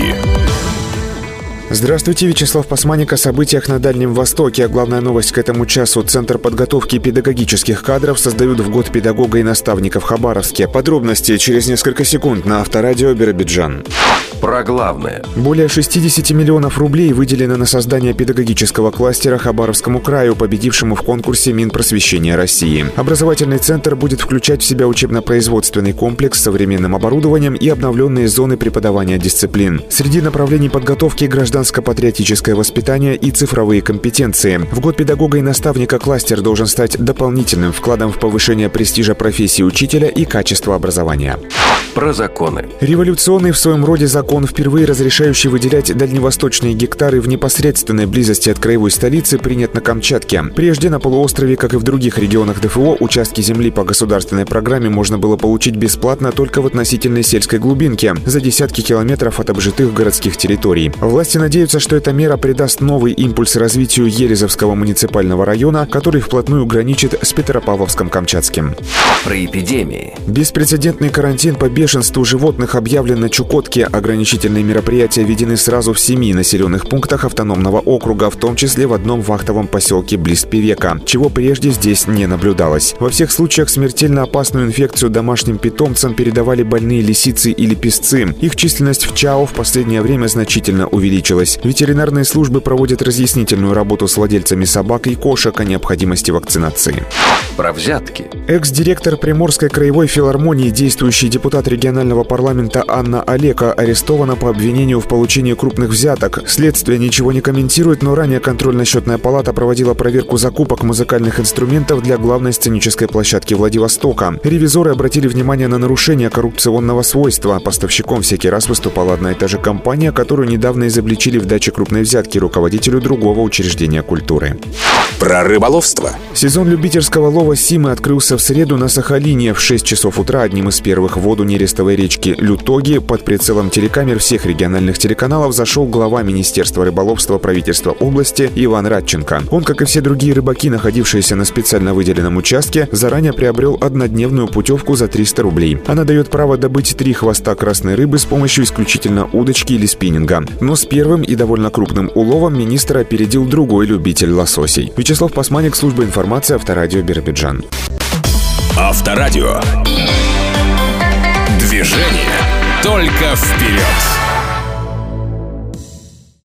новости. Здравствуйте, Вячеслав Пасманик о событиях на Дальнем Востоке. Главная новость к этому часу. Центр подготовки педагогических кадров создают в год педагога и наставника в Хабаровске. Подробности через несколько секунд на Авторадио Биробиджан. Про главное. Более 60 миллионов рублей выделено на создание педагогического кластера Хабаровскому краю, победившему в конкурсе Минпросвещения России. Образовательный центр будет включать в себя учебно-производственный комплекс с современным оборудованием и обновленные зоны преподавания дисциплин. Среди направлений подготовки гражданско-патриотическое воспитание и цифровые компетенции. В год педагога и наставника кластер должен стать дополнительным вкладом в повышение престижа профессии учителя и качества образования. Про законы. Революционный в своем роде закон, впервые разрешающий выделять дальневосточные гектары в непосредственной близости от краевой столицы, принят на Камчатке. Прежде на полуострове, как и в других регионах ДФО, участки земли по государственной программе можно было получить бесплатно только в относительной сельской глубинке, за десятки километров от обжитых городских территорий. Власти надеются, что эта мера придаст новый импульс развитию Елизовского муниципального района, который вплотную граничит с Петропавловском-Камчатским. Про эпидемии. Беспрецедентный карантин по бешенству животных объявлен на Чукотке. Ограничительные мероприятия введены сразу в 7 населенных пунктах автономного округа, в том числе в одном вахтовом поселке близ Певека, чего прежде здесь не наблюдалось. Во всех случаях смертельно опасную инфекцию домашним питомцам передавали больные лисицы или песцы. Их численность в ЧАО в последнее время значительно увеличилась. Ветеринарные службы проводят разъяснительную работу с владельцами собак и кошек о необходимости вакцинации. Про взятки. Экс-директор Приморской краевой филармонии, действующий депутат регионального парламента Анна Олека, арестована по обвинению в получении крупных взяток. Следствие ничего не комментирует, но ранее контрольно-счетная палата проводила проверку закупок музыкальных инструментов для главной сценической площадки Владивостока. Ревизоры обратили внимание на нарушение коррупционного свойства. Поставщиком всякий раз выступала одна и та же компания, которую недавно изобличили в даче крупной взятки руководителю другого учреждения культуры. Про рыболовство. Сезон любительского лова симы открылся в среду на Сахалине. В 6 часов утра одним из первых в воду нерестовой речки Лютоги под прицелом телекамер всех региональных телеканалов зашел глава Министерства рыболовства правительства области Иван Радченко. Он, как и все другие рыбаки, находившиеся на специально выделенном участке, заранее приобрел однодневную путевку за 300 рублей. Она дает право добыть 3 хвоста красной рыбы с помощью исключительно удочки или спиннинга. Но с первым и довольно крупным уловом министра опередил другой любитель лососей. Вячеслав Пасманик, служба информации, Авторадио Биробиджан. Авторадио. Движение только вперед.